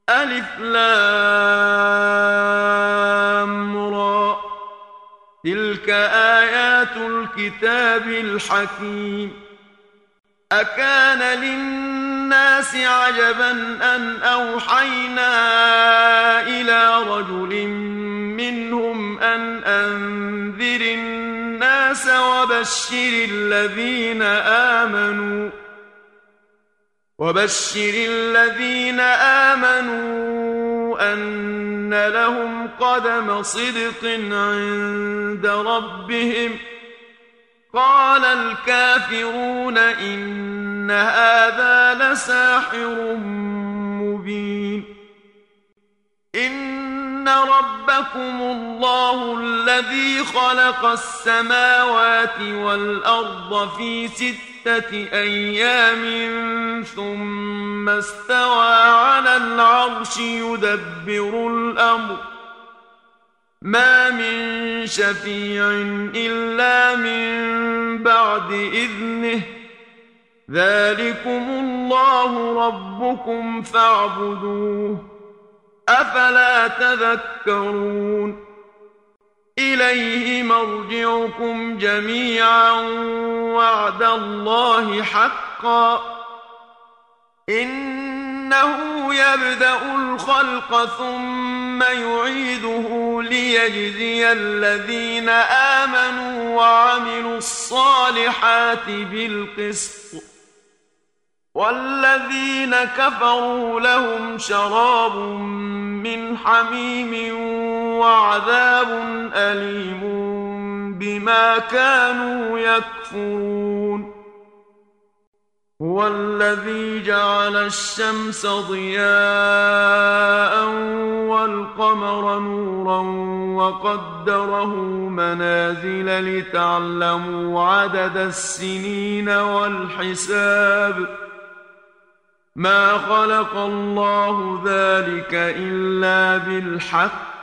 ألف لام را، تلك آيات الكتاب الحكيم. أكان للناس عجبا أن أوحينا إلى رجل منهم أن أنذر الناس وبشر الذين آمنوا أن لهم قدم صدق عند ربهم. قال الكافرون إن هذا لساحر مبين. إن ربكم الله الذي خلق السماوات والأرض في 6 أيام ثم استوى على العرش يدبر الأمر، ما من شفيع إلا من بعد إذنه، ذلكم الله ربكم فاعبدوه، أفلا تذكرون. إليه مرجعكم جميعا وعد الله حقا، إنه يبدأ الخلق ثم يعيده ليجزي الذين آمنوا وعملوا الصالحات بالقسط، والذين كفروا لهم شراب من حميم وعذاب أليم بما كانوا يكفرون. هو الذي جعل الشمس ضياء والقمر نورا وقدره منازل لتعلموا عدد السنين والحساب، ما خلق الله ذلك إلا بالحق،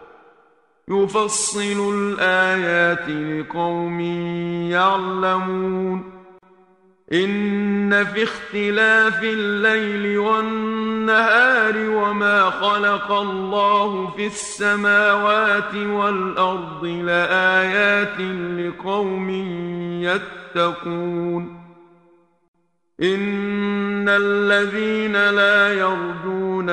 يفصل الآيات لقوم يعلمون. إن في اختلاف الليل والنهار وما خلق الله في السماوات والأرض لآيات لقوم يتقون. إن الذين لا يرجون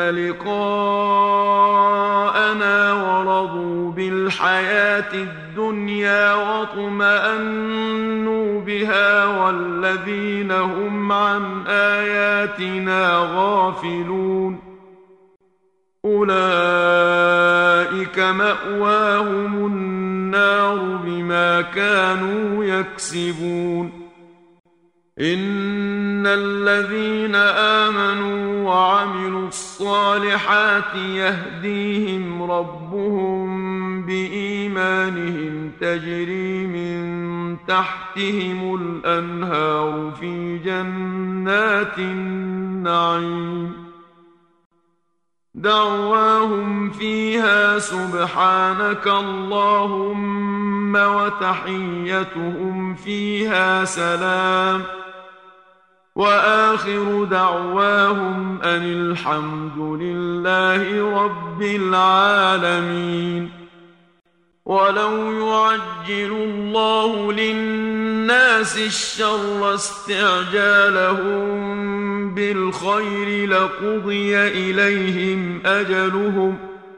لقاءنا ورضوا بالحياة الدنيا واطمأنوا بها والذين هم عن آياتنا غافلون أولئك مأواهم النار بما كانوا يكسبون. إن الذين آمنوا وعملوا الصالحات يهديهم ربهم بإيمانهم تجري من تحتهم الأنهار في جنات النعيم، دعواهم فيها سبحانك اللهم وتحيتهم فيها سلام، وآخر دعواهم أن الحمد لله رب العالمين. ولو يعجل الله للناس الشر استعجالهم بالخير لقضي إليهم أجلهم،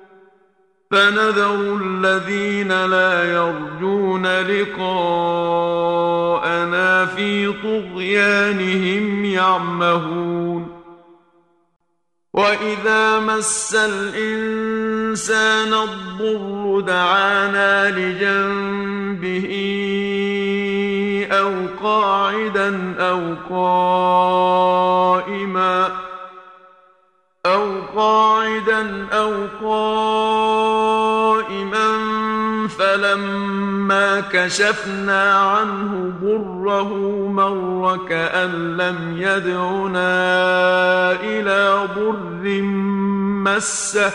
فنذر الذين لا يرجون لقاءنا في طغيانهم يعمهون. وإذا مس الإنسان الضر دعانا لجنبه أو قاعدا أو قائما فلما كشفنا عنه ضره مر كأن لم يدعنا إلى ضر مسه،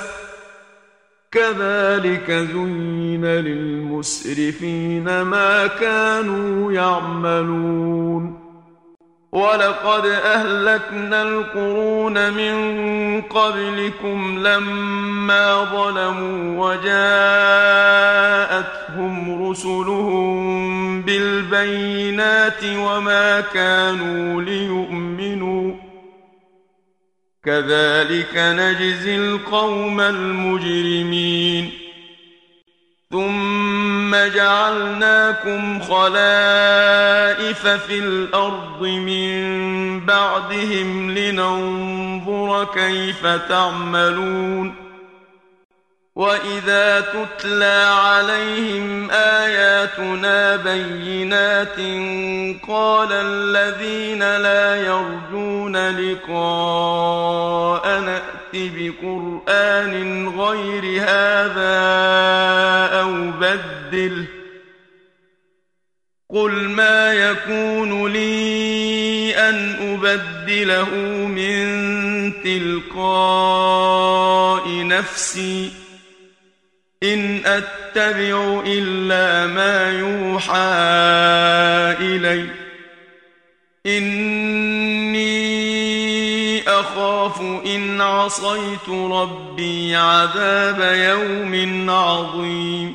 كذلك زين للمسرفين ما كانوا يعملون. ولقد أهلكنا القرون من قبلكم لما ظلموا وجاءتهم رسلهم بالبينات وما كانوا ليؤمنوا كذلك نجزي القوم المجرمين ثم جعلناكم خلائف في الأرض من بعدهم لننظر كيف تعملون وإذا تتلى عليهم آياتنا بينات قال الذين لا يرجون لقاءنا ائت بقرآن غير هذا أو بدله قل ما يكون لي أن أبدله من تلقاء نفسي إن أتبع إلا ما يوحى إلي إني أخاف إن عصيت ربي عذاب يوم عظيم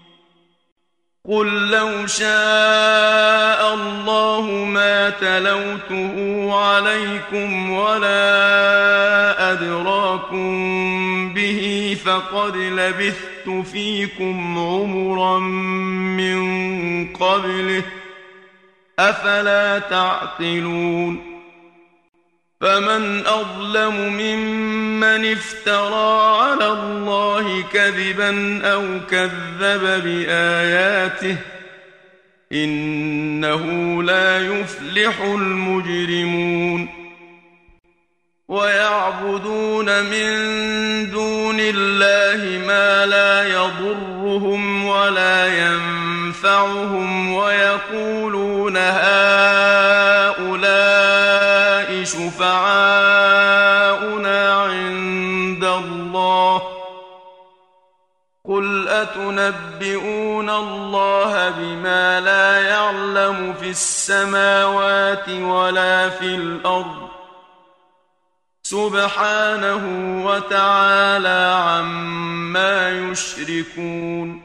قل لو شاء الله ما تلوته عليكم ولا أدراكم به فقد لبثت فيكم عمرا من قبله أفلا تعقلون فمن أظلم ممن افترى على الله كذبا أو كذب بآياته إنه لا يفلح المجرمون ويعبدون من دون الله ما لا يضرهم ولا ينفعهم ويقولون هؤلاء شفعاؤنا عند الله قل أتنبئون الله بما لا يعلم في السماوات ولا في الأرض سبحانه وتعالى عما يشركون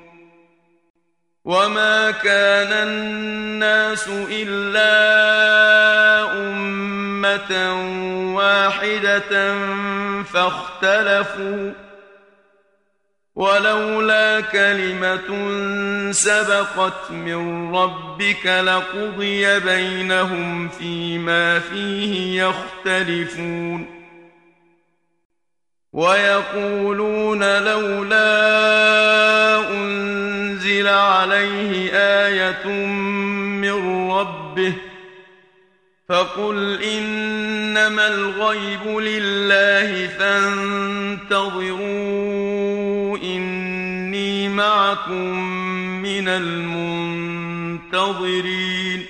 وما كان الناس إلا أمة واحدة فاختلفوا ولولا كلمة سبقت من ربك لقضي بينهم فيما فيه يختلفون ويقولون لولا أنزل عليه آية من ربه فقل إنما الغيب لله فانتظروا إني معكم من المنتظرين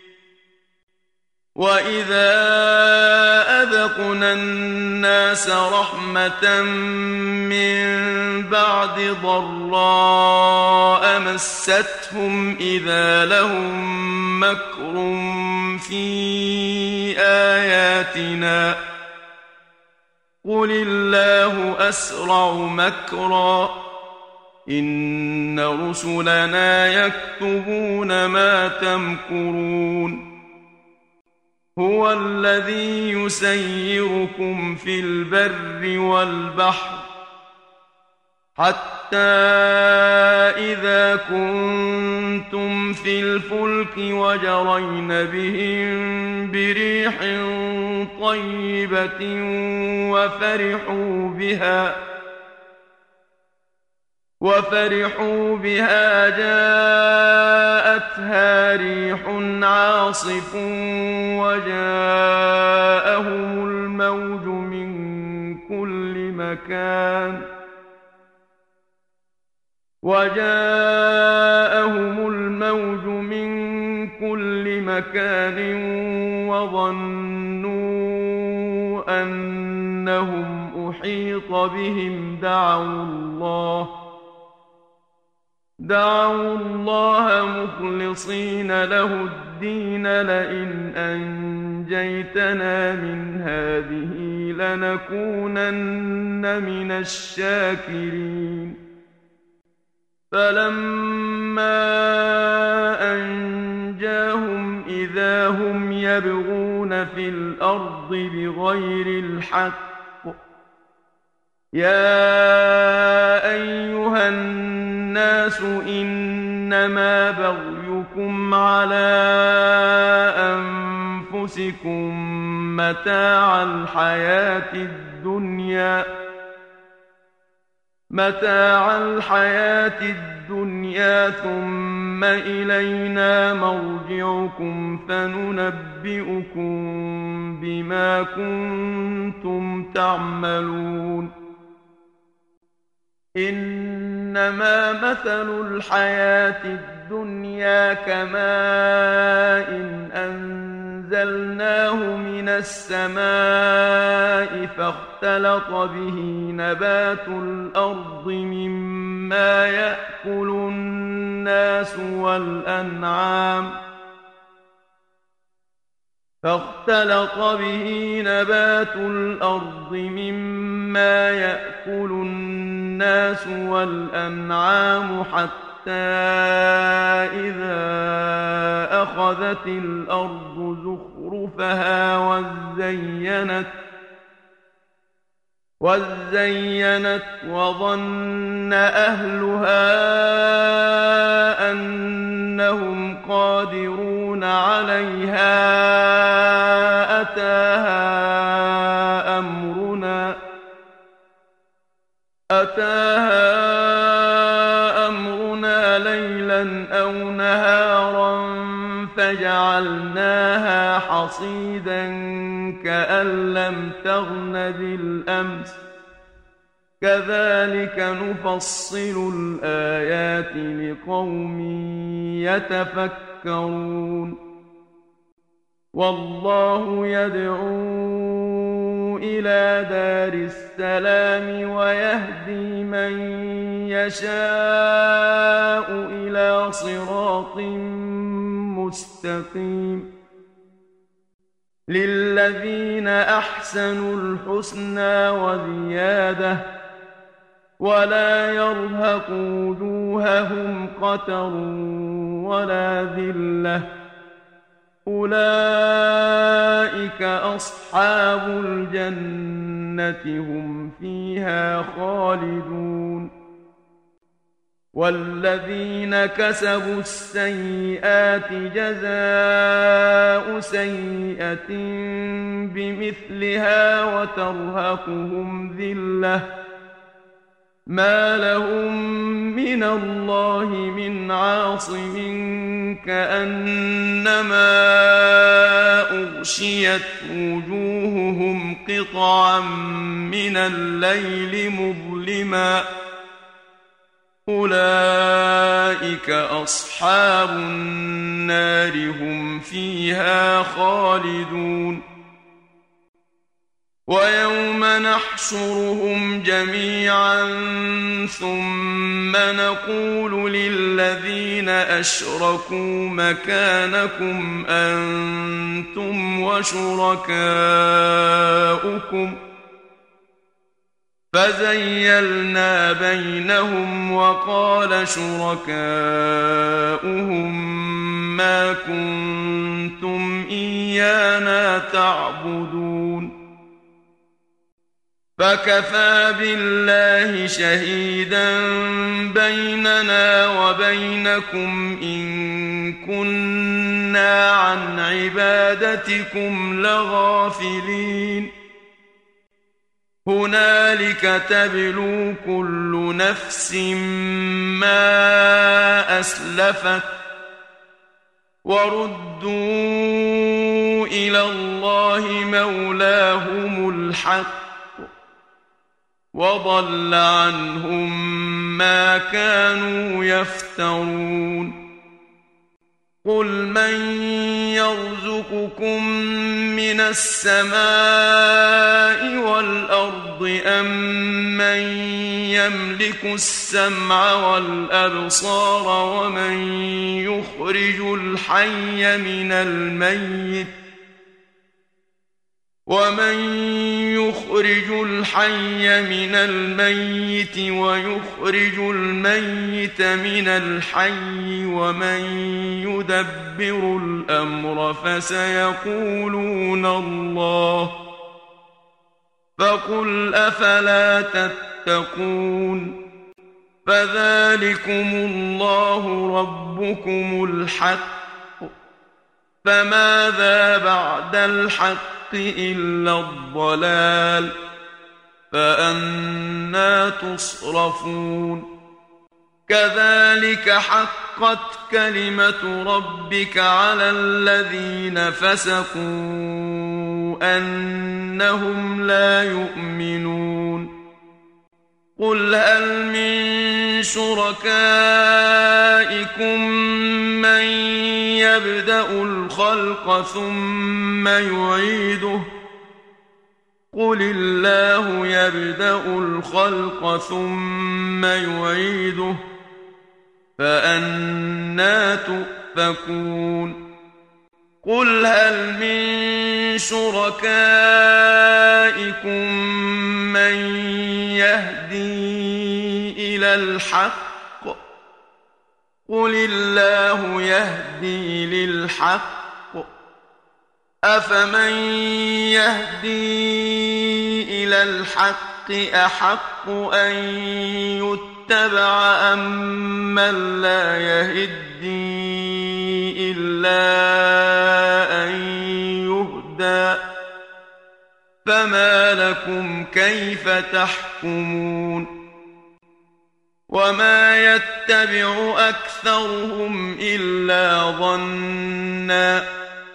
وإذا أذقنا الناس رحمة من بعد ضراء مستهم إذا لهم مكر في آياتنا قل الله أسرع مكرا إن رسلنا يكتبون ما تمكرون هو الذي يسيركم في البر والبحر حتى إذا كنتم في الفلك وجرين بهم بريح طيبة وفرحوا بها جاءتها ريح عاصف وجاءهم الموج من كل مكان وظنوا أنهم أحيط بهم دعوا الله مخلصين له الدين لئن أنجيتنا من هذه لنكونن من الشاكرين فلما أنجاهم إذا هم يبغون في الأرض بغير الحق يا أيها الناس إنما بغيكم على أنفسكم متاع الحياة الدنيا ثم إلينا مرجعكم فننبئكم بما كنتم تعملون إنما مثل الحياة الدنيا كماء أنزلناه من السماء فاختلط به نبات الأرض مما يأكل الناس والأنعام حتى إذا أخذت الأرض زخرفها وزينت وظن أهلها أنهم قادرون عليها أتاها أمرنا ليلا أو نهارا فجعلناها حصيدا كأن لم تغن بالأمس كذلك نفصل الآيات لقوم يتفكرون والله يدعو إلى دار السلام ويهدي من يشاء إلى صراط مستقيم للذين أحسنوا الحسنى وزيادة ولا يرهق وجوههم قتر ولا ذلة أولئك أصحاب الجنة هم فيها خالدون والذين كسبوا السيئات جزاء سيئة بمثلها وترهقهم ذلة ما لهم من الله من عاصم كأنما أغشيت وجوههم قطعا من الليل مظلما أولئك أصحاب النار هم فيها خالدون ويوم نحشرهم جميعا ثم نقول للذين أشركوا مكانكم أنتم وشركاؤكم فزيلنا بينهم وقال شركاؤهم ما كنتم إيانا تعبدون فكفى بالله شهيدا بيننا وبينكم إن كنا عن عبادتكم لغافلين هنالك تبلو كل نفس ما أسلفت وردوا إلى الله مولاهم الحق وضل عنهم ما كانوا يفترون قل من يرزقكم من السماء والأرض أم من يملك السمع والأبصار ومن يخرج الحي من الميت ويخرج الميت من الحي ومن يدبر الأمر فسيقولون الله فقل أفلا تتقون فذلكم الله ربكم الحق فماذا بعد الحق إلا الضلال فأنى تصرفون كذلك حقت كلمة ربك على الذين فسقوا أنهم لا يؤمنون قل هل من شركائكم من يبدأ الخلق ثم يعيده قل الله يبدأ الخلق ثم يعيده فأنى تؤفكون قل هل من شركائكم من يهدي إلى الحق قل الله يهدي للحق أفمن يهدي إلى الحق أحق أن يتبع أم من لا يهدي إلا أن يهدى فما لكم كيف تحكمون وما يتبع أكثرهم إلا ظنًّا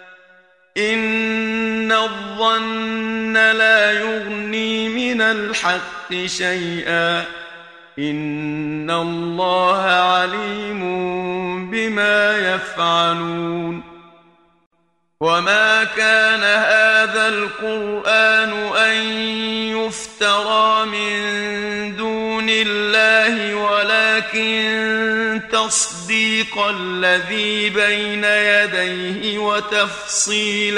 إن الظن لا يغني من الحق شيئا إن الله عليم بما يفعلون وما كان هذا القرآن أن يفترى من دون الله ولكن تصديق الذي بين يديه وتفصيل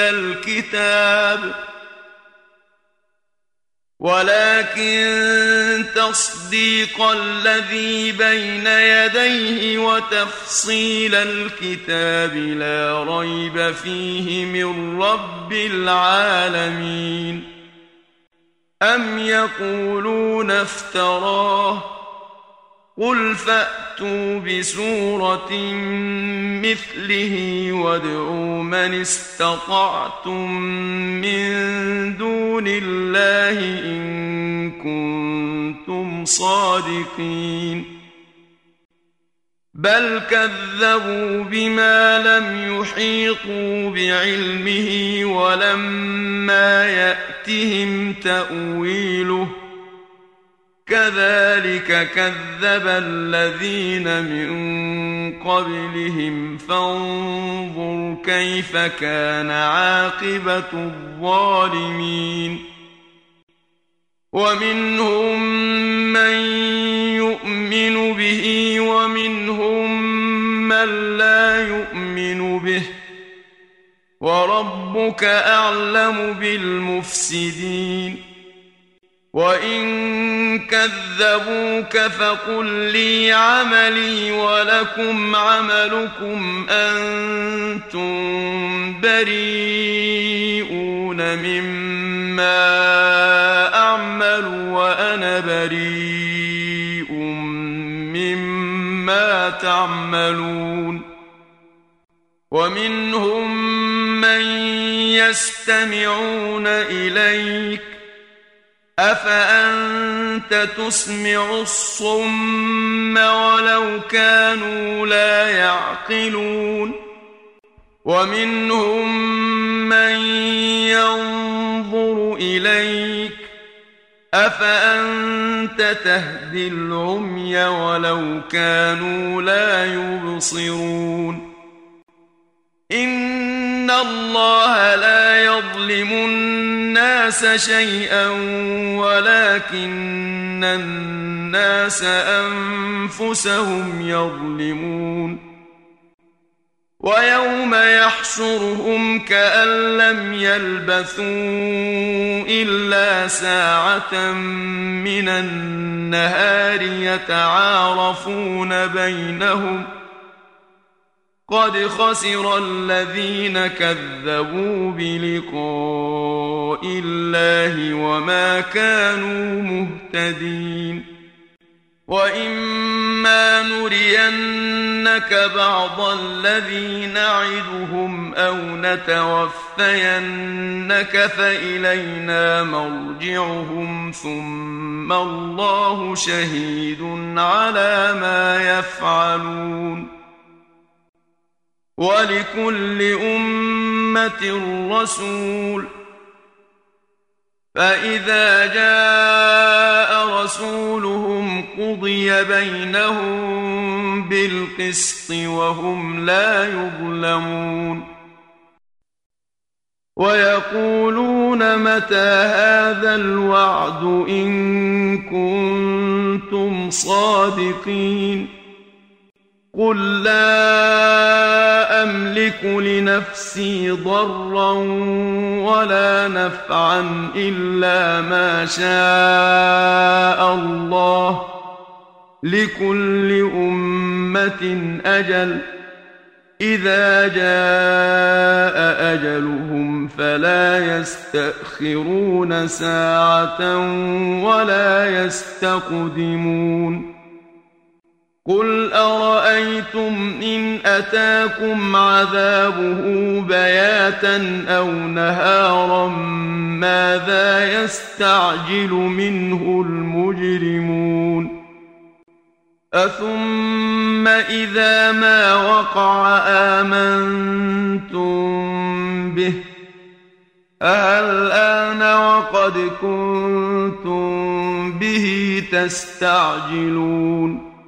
الكتاب لا ريب فيه من رب العالمين أم يقولون افتراه قل فأتوا بسورة مثله وادعوا من استطعتم من دون الله إن كنتم صادقين بل كذبوا بما لم يحيطوا بعلمه ولما يأتهم تأويله كذلك كذب الذين من قبلهم فانظر كيف كان عاقبة الظالمين ومنهم من يؤمن به ومنهم من لا يؤمن به وربك أعلم بالمفسدين وإن كذبوك فقل لي عملي ولكم عملكم أنتم بريئون مما أعمل وأنا بريء مما تعملون ومنهم من يستمعون إليك أفأنت تسمع الصم ولو كانوا لا يعقلون ومنهم من ينظر إليك أفأنت تهدي العمي ولو كانوا لا يبصرون إن الله لا يظلم الناس شيئا ولكن الناس أنفسهم يظلمون ويوم يحشرهم كأن لم يلبثوا إلا ساعة من النهار يتعارفون بينهم قد خسر الذين كذبوا بلقاء الله وما كانوا مهتدين وإما نرينك بعض الذي نعدهم أو نتوفينك فإلينا مرجعهم ثم الله شهيد على ما يفعلون ولكل أمة رسول فإذا جاء رسولهم قضي بينهم بالقسط وهم لا يظلمون ويقولون متى هذا الوعد إن كنتم صادقين قل لا أملك لنفسي ضرا ولا نفعا إلا ما شاء الله لكل أمة أجل إذا جاء أجلهم فلا يستأخرون ساعة ولا يستقدمون قل أرأيتم إن أتاكم عذابه بياتا أو نهارا ماذا يستعجل منه المجرمون أثم إذا ما وقع آمنتم به الآن وقد كنتم به تستعجلون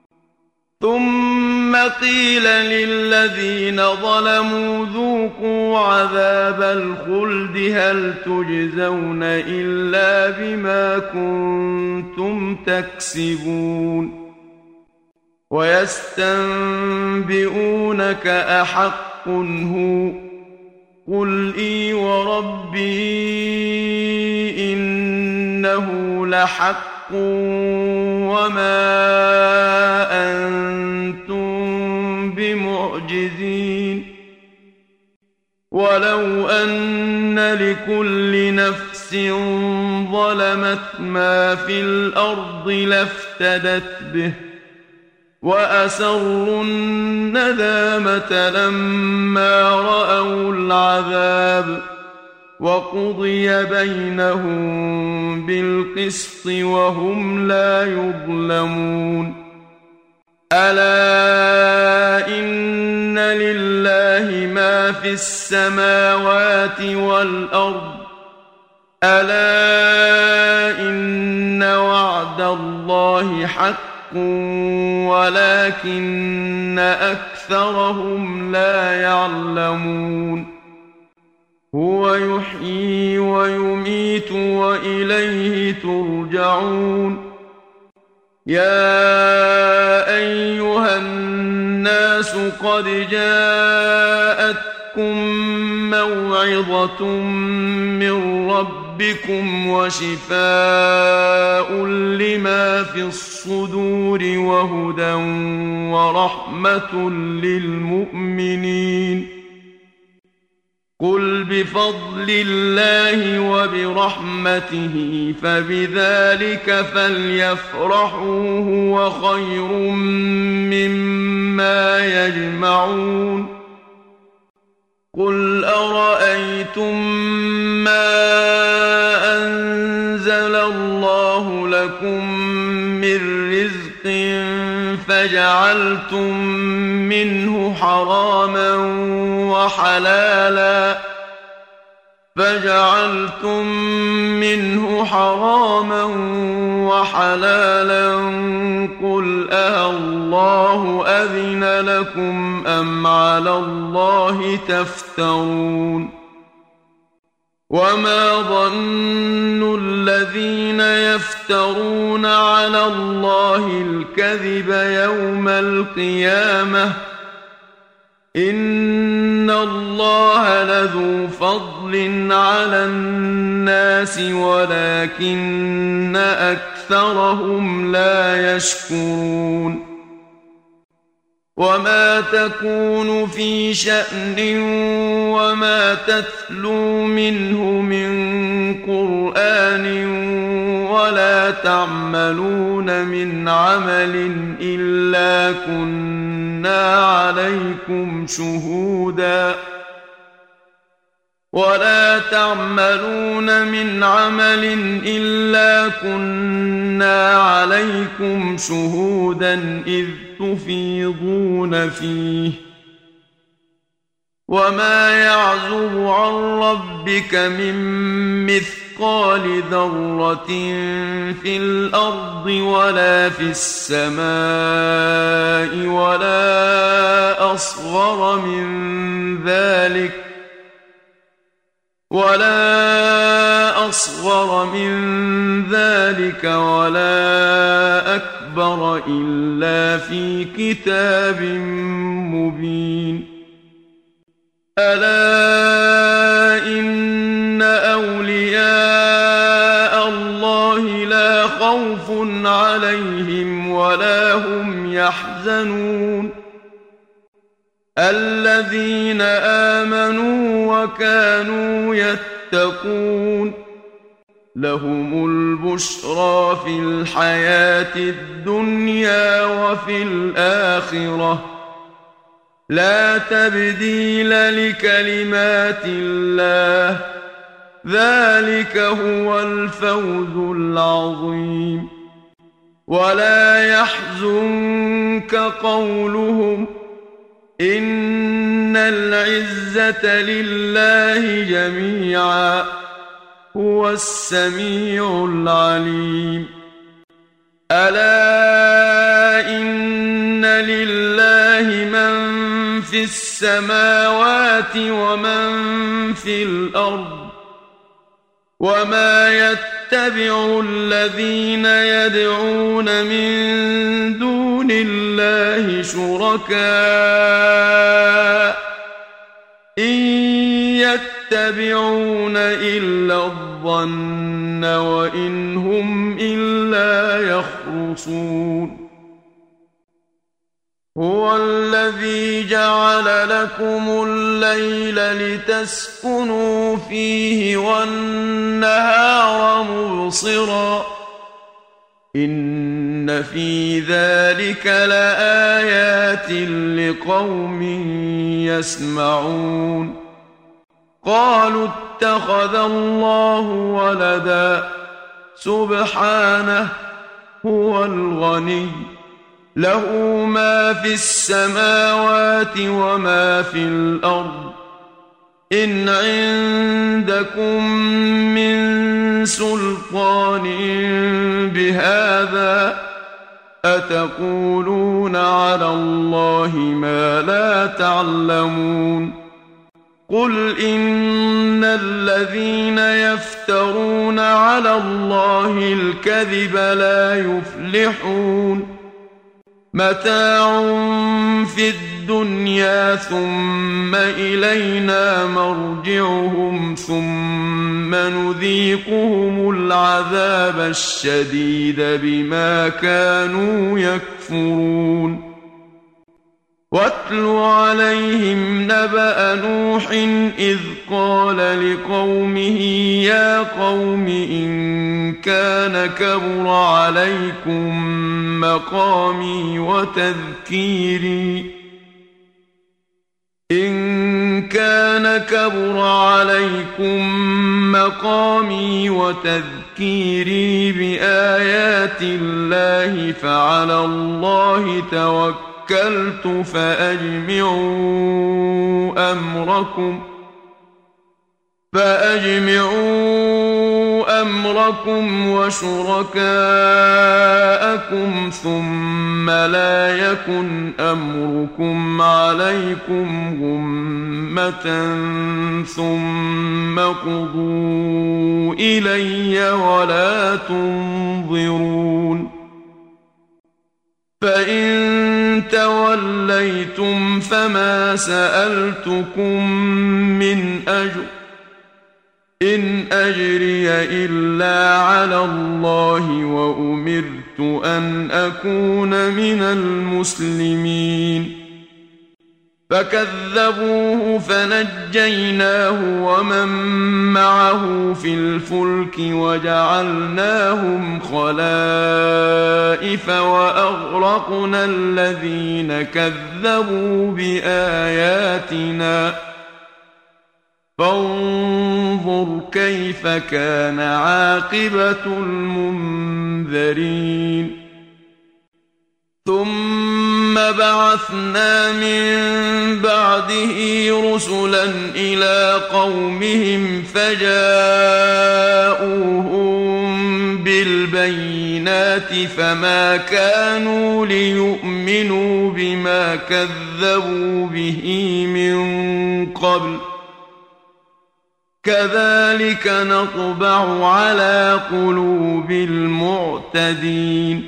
ثم قيل للذين ظلموا ذوقوا عذاب الخلد هل تجزون إلا بما كنتم تكسبون ويستنبئونك أحق هو قل إي وربي إنه لحق وما أنتم بمعجزين ولو أن لكل نفس ظلمت ما في الأرض لافتدت به وأسروا الندامة لما رأوا العذاب وقضي بينهم بالقسط وهم لا يظلمون ألا إن لله ما في السماوات والأرض ألا إن وعد الله حق ولكن أكثرهم لا يعلمون هو يحيي ويميت وإليه ترجعون يا أيها الناس قد جاءتكم موعظة من ربكم وشفاء لما في الصدور وهدى ورحمة للمؤمنين قل بفضل الله وبرحمته فبذلك فليفرحوا هو خير مما يجمعون قل أرأيتم ما أنزل الله لكم من رزق فجعلتم منه حراما وحلالا فجعلتم منه حراما وحلالا قل الله أذن لكم أم على الله تفترون وما ظن الذين يفترون على الله الكذب يوم القيامة إن الله لذو فضل على الناس ولكن أكثرهم لا يشكرون وما تكون في شأن وما تتلو منه من قرآن ولا تعملون من عمل إلا كنا عليكم شهودا إذ تفيضون فيه وما يعزب عن ربك من مثقال ذرة في الأرض ولا في السماء ولا أصغر من ذلك ولا أكبر إلا في كتاب مبين ألا إن أولياء الله لا خوف عليهم ولا هم يحزنون الذين آمنوا وكانوا يتقون لهم البشرى في الحياة الدنيا وفي الآخرة لا تبديل لكلمات الله ذلك هو الفوز العظيم ولا يحزنك قولهم إن العزة لله جميعا هو السميع العليم ألا إن لله من في السماوات ومن في الأرض وما يتبع الذين يدعون من دون الله شركاء إن يتبعون إلا الظن وإن هم إلا يخرصون هو الذي جعل لكم الليل لتسكنوا فيه والنهار مبصرا إن في ذلك لآيات لقوم يسمعون قالوا اتخذ الله ولدا سبحانه هو الغني له ما في السماوات وما في الأرض إن عندكم من سلطان بهذا أتقولون على الله ما لا تعلمون قل إن الذين يفترون على الله الكذب لا يفلحون متاع في الدنيا ثم إلينا مرجعهم ثم نذيقهم العذاب الشديد بما كانوا يكفرون واتل عليهم نبأ نوح إذ قال لقومه يا قوم إن كان كبر عليكم مقامي وتذكيري بآيات الله فعلى الله توكلت فأجمعوا أمركم فأجمعوا أمركم وشركاءكم ثم لا يكن أمركم عليكم غمة ثم قضوا إلي ولا تنظرون فإن توليتم فما سألتكم من أجر إن أجري إلا على الله وأمرت أن أكون من المسلمين فكذبوه فنجيناه ومن معه في الفلك وجعلناهم خلائف وأغرقنا الذين كذبوا بآياتنا فانظر كيف كان عاقبة المنذرين ثم بعثنا من بعده رسلا إلى قومهم فجاءوهم بالبينات فما كانوا ليؤمنوا بما كذبوا به من قبل كذلك نطبع على قلوب المعتدين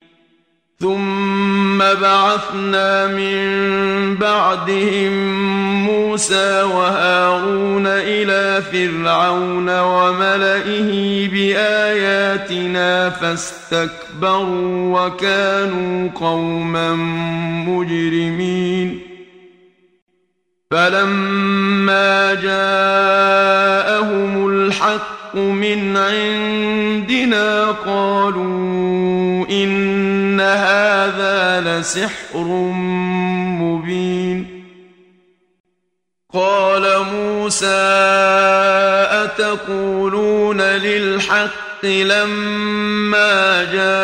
ثم بعثنا من بعدهم موسى وهارون إلى فرعون وملئه بآياتنا فاستكبروا وكانوا قوما مجرمين فلما جاءهم الحق من عندنا قالوا إن هذا لسحر مبين قال موسى أتقولون للحق لما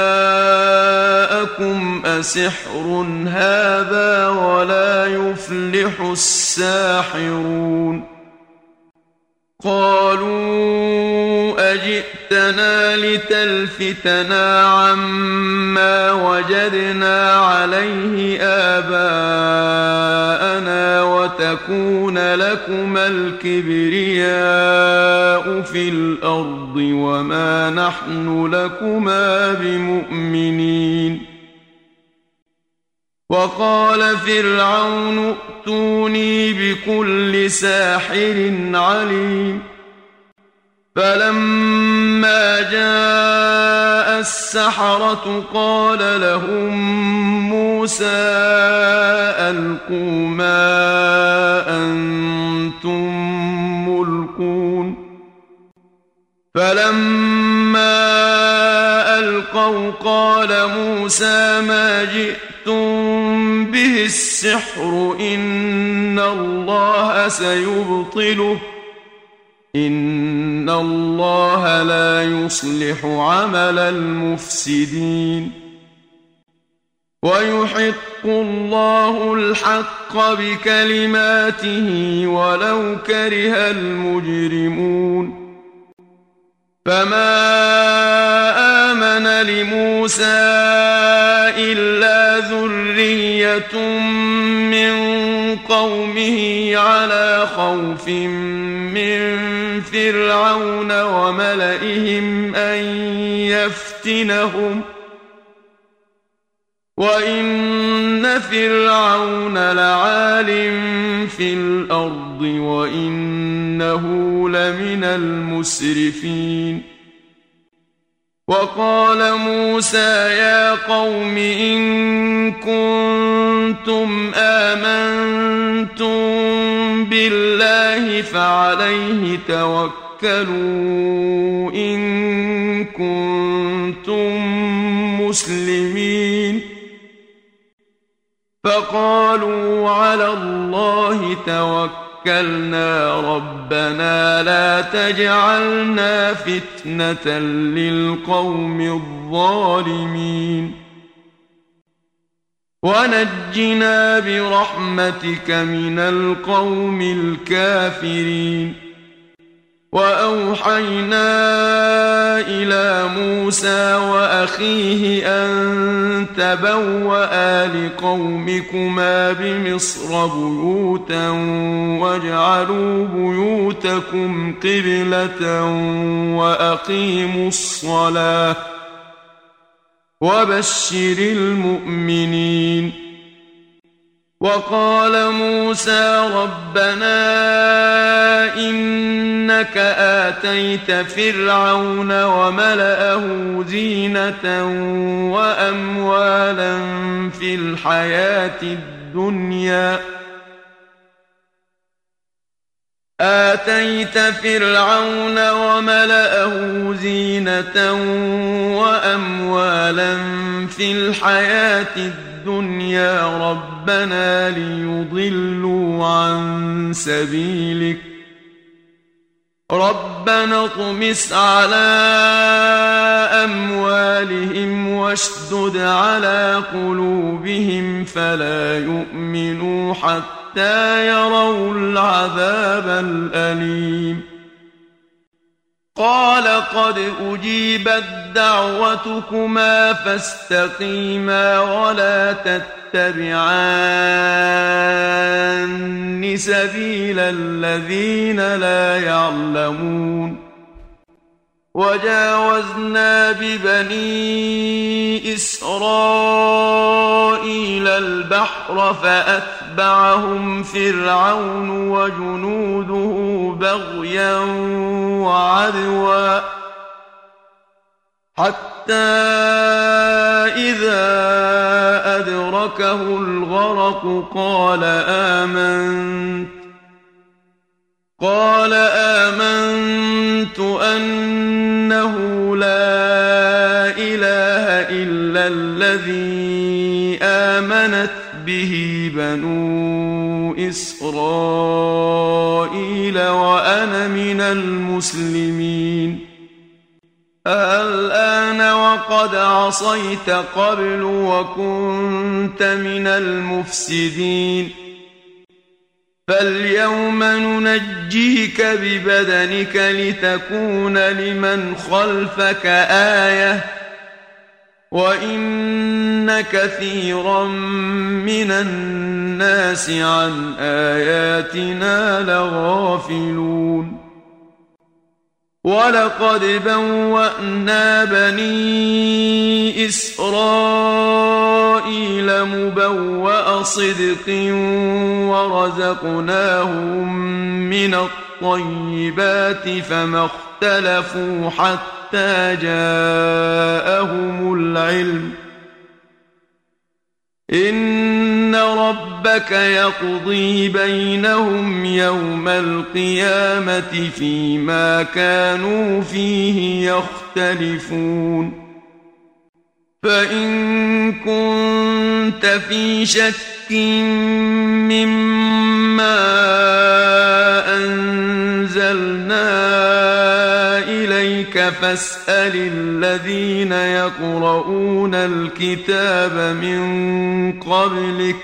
جاءكم أسحر هذا ولا يفلح الساحرون قالوا أجئتنا لتلفتنا عما وجدنا عليه آباءنا وتكون لكما الكبرياء في الأرض وما نحن لكما بمؤمنين وقال فرعون ائتوني بكل ساحر عليم فلما جاء السحرة قال لهم موسى ألقوا ما أنتم ملقون فلما ألقوا قال موسى ما جئتم به السحر إن الله سيبطله إن الله لا يصلح عمل المفسدين ويحق الله الحق بكلماته ولو كره المجرمون فما آمن لموسى إلا ذرية من قومه على خوف من فرعون وملئهم أن يفتنهم وإن فرعون لعال في الأرض وإنه لمن المسرفين وقال موسى يا قوم إن كنتم آمنتم بالله فعليه توكلوا إن كنتم مسلمين فقالوا على الله توكلنا ربنا لا تجعلنا فتنة للقوم الظالمين ونجنا برحمتك من القوم الكافرين وأوحينا إلى موسى وأخيه أن تبوأ لقومكما بمصر بيوتا واجعلوا بيوتكم قبلة وأقيموا الصلاة وبشر المؤمنين. وقال موسى ربنا إنك آتيت فرعون وملأه زينة وأموالا في الحياة الدنيا ربنا ليضلوا عن سبيلك ربنا اطمس على أموالهم واشدد على قلوبهم فلا يؤمنوا حتى يروا العذاب الأليم. قال قد أجيبت دعوتكما فاستقيما ولا تتبعان سبيل الذين لا يعلمون. وجاوزنا ببني إسرائيل البحر فأتبعهم فرعون وجنوده بغيا وعدوا حتى إذا أدركه الغرق قال آمنت أنه لا إله إلا الذي آمنت به بنو إسرائيل وأنا من المسلمين. الآن وقد عصيت قبل وكنت من المفسدين فاليوم ننجيك ببدنك لتكون لمن خلفك آية وإن كثيرا من الناس عن آياتنا لغافلون. ولقد بوأنا بني إسرائيل مبوأ صدق ورزقناهم من الطيبات فما اختلفوا حتى جاءهم العلم إن ربك يقضي بينهم يوم القيامة فيما كانوا فيه يختلفون. فإن كنت في شك مما أنزلنا إليك فاسأل الذين يقرؤون الكتاب من قبلك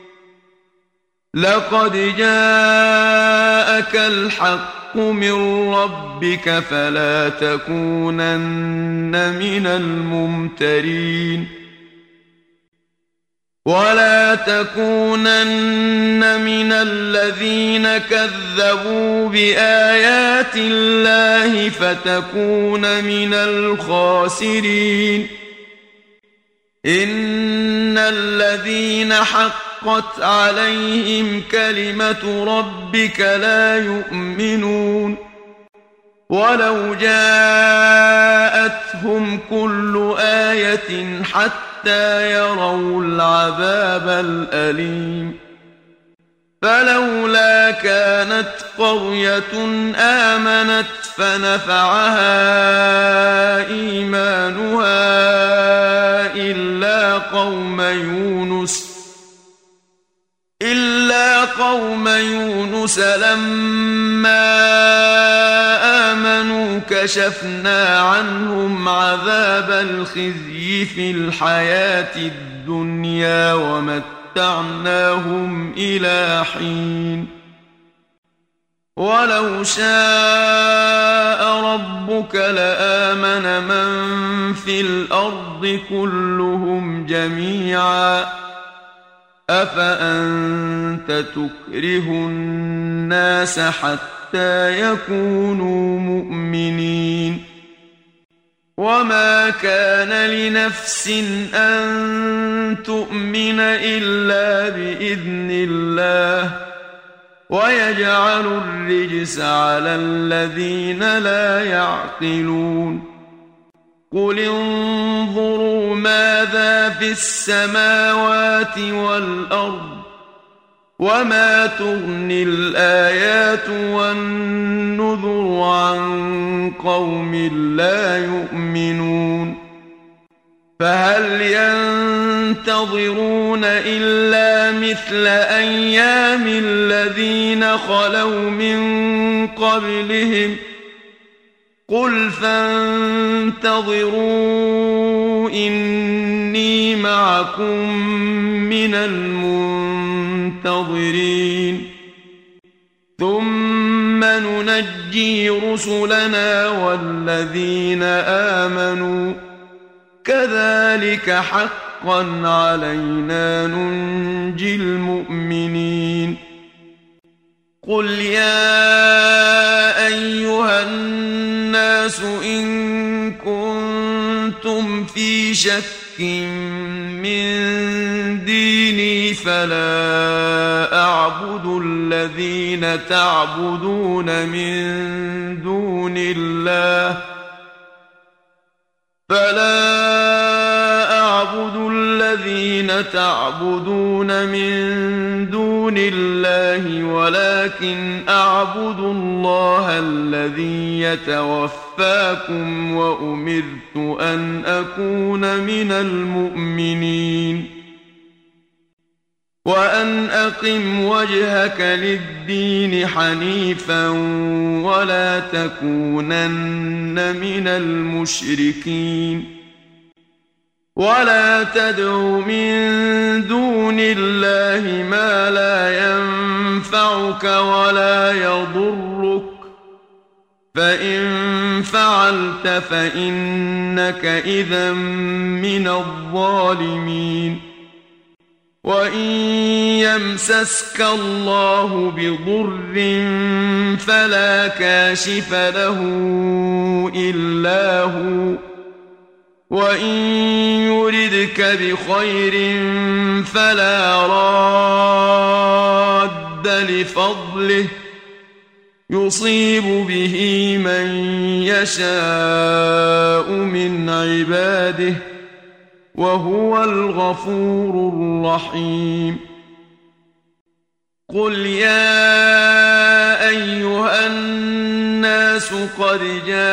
لقد جاءك الحق من ربك فلا تكونن من الممترين. ولا تكونن من الذين كذبوا بآيات الله فتكون من الخاسرين. إن الذين حقت عليهم كلمة ربك لا يؤمنون ولو جاءتهم كل آية حتى يروا العذاب الأليم. فلولا كانت قرية آمنت فنفعها إيمانها إلا قوم يونس لما آمنوا كشفنا عنهم عذاب الخزي في الحياة الدنيا ومتعناهم إلى حين. ولو شاء ربك لآمن من في الأرض كلهم جميعا أفأنت تكره الناس حتى يكونوا مؤمنين وما كان لنفس أن تؤمن إلا بإذن الله ويجعل الرجس على الذين لا يعقلون قل انظروا ماذا في السماوات والأرض وما تغني الآيات والنذر عن قوم لا يؤمنون فهل ينتظرون إلا مثل أيام الذين خلوا من قبلهم قل فانتظروا إني معكم من المنتظرين ثم ننجي رسلنا والذين آمنوا كذلك حقا علينا ننجي المؤمنين قل يا أيها الناس إن كنتم في شك من ديني فلا أعبد الذين تعبدون من دون الله ولكن أعبد الله الذي يتوفاكم وأمرت أن أكون من المؤمنين وأن أقم وجهك للدين حنيفا ولا تكونن من المشركين ولا تدع من دون الله ما لا ينفعك ولا يضرك فإن فعلت فإنك إذا من الظالمين وإن يمسسك الله بضر فلا كاشف له إلا هو وإن يردك بخير فلا راد لفضله يصيب به من يشاء من عباده وهو الغفور الرحيم قل يا أيها الناس قد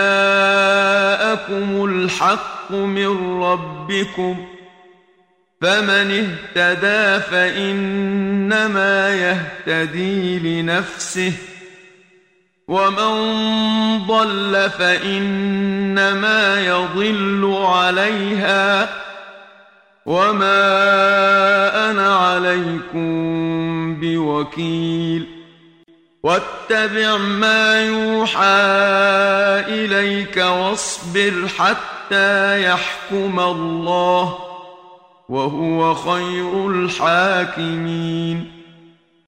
جاءكم الحق من ربكم فمن اهتدى فإنما يهتدي لنفسه ومن ضل فإنما يضل عليها وما أنا عليكم بوكيل واتبع ما يوحى إليك واصبر حتى يحكم الله وهو خير الحاكمين